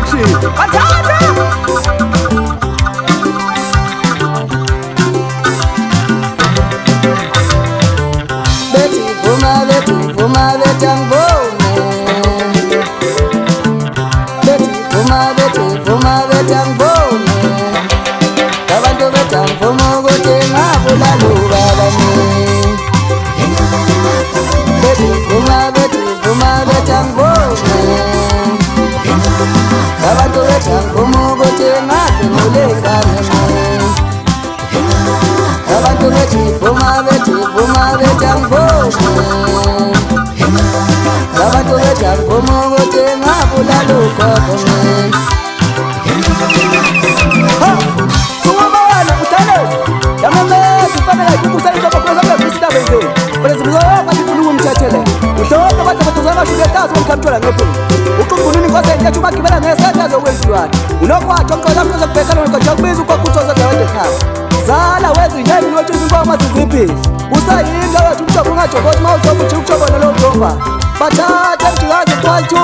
production. Atata! Betty Fuma, Betangone. Betty Fuma, Betangone. Abantu betangfuma ukuthi ngabulala ubabami. Betty Fuma, Betangone. Abantu betangfuma ukuthi ngabulala ingane. Abantu Fuma, Betangone. Abantu betangfuma ukuthi ngabulala ubabami. Zala wezinyeni wethu izinkomo ziziphi usayinga wethu umjobo ungajobothi uma ujobo uthi ukujobo nalo jomba bathathe mjikazi kwalithu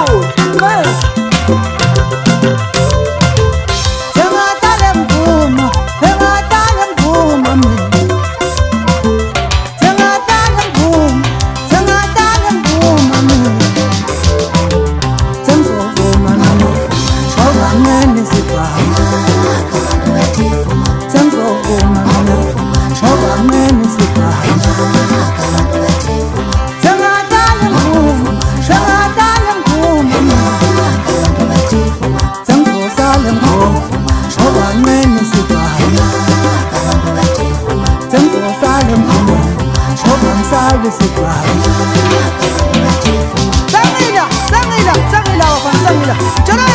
Sangila, wafana sangila.